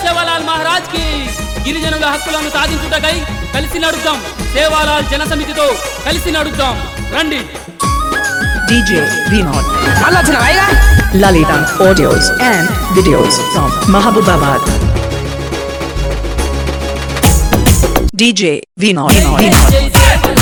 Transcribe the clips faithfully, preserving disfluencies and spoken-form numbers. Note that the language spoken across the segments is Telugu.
సేవాలాల్ మహారాజ్ కి గిరిజనుల హక్కులను సాధించుటకై కలిసి నడుద్దాం సేవాలాల్ జన సమితితో కలిసి నడుద్దాం రండి D J Vinod Lalita audios and videos from Mahabubabad D J Vinod Vinod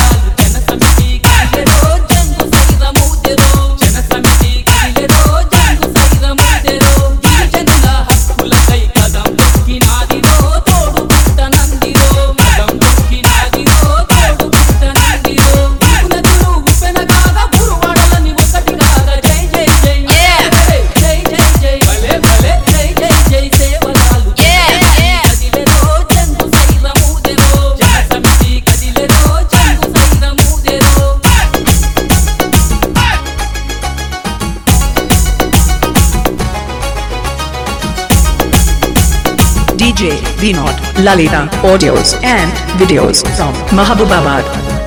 D J Vinod Lalita audios and videos from Mahabubabad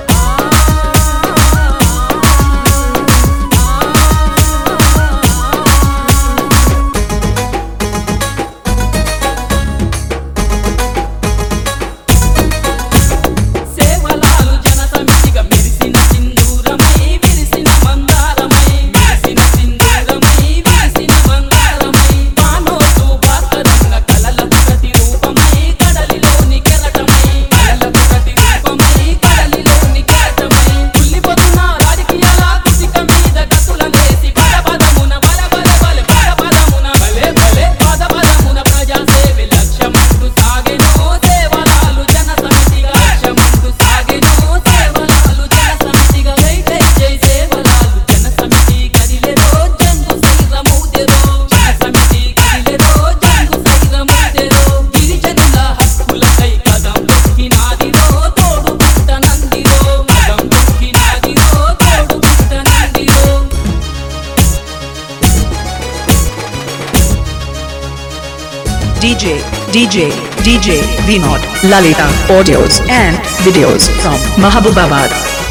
D J D J D J Vinod Lalita audios and videos from Mahabubabad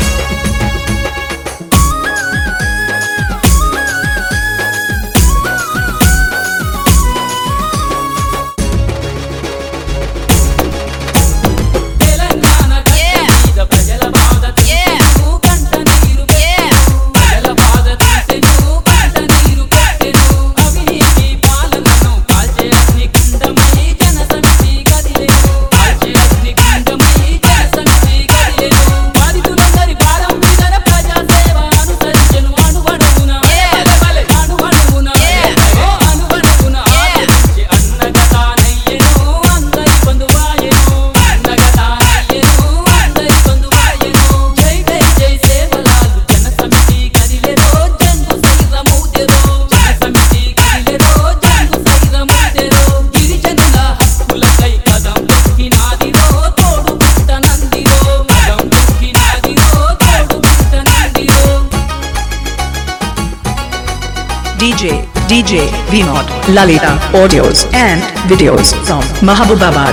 D J D J Vinod Lalita audios and videos from Mahabubabad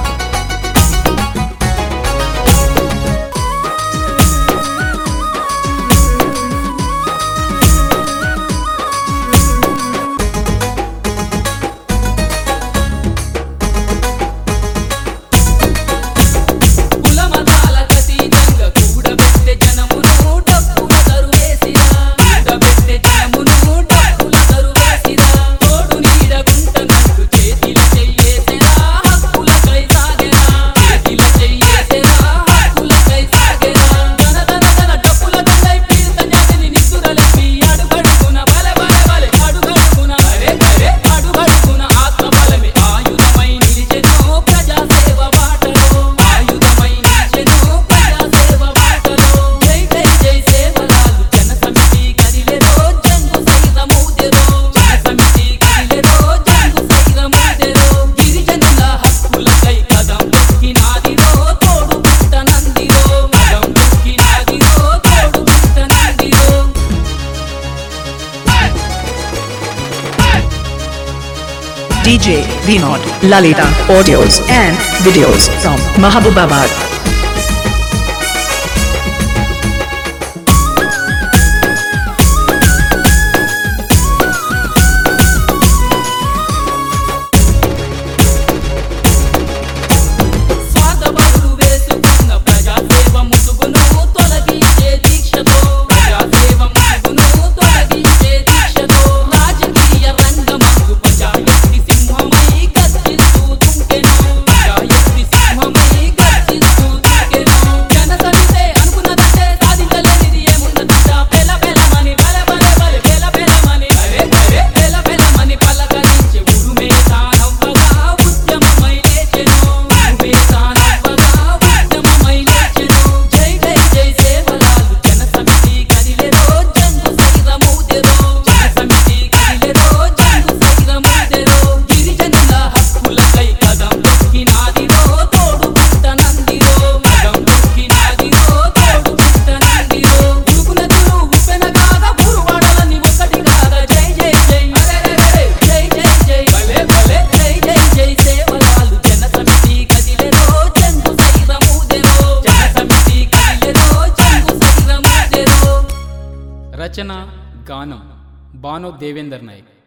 D J Vinod Lalita audios and videos from Mahabubabad రచన గానం బానో దేవేందర్ నాయక్.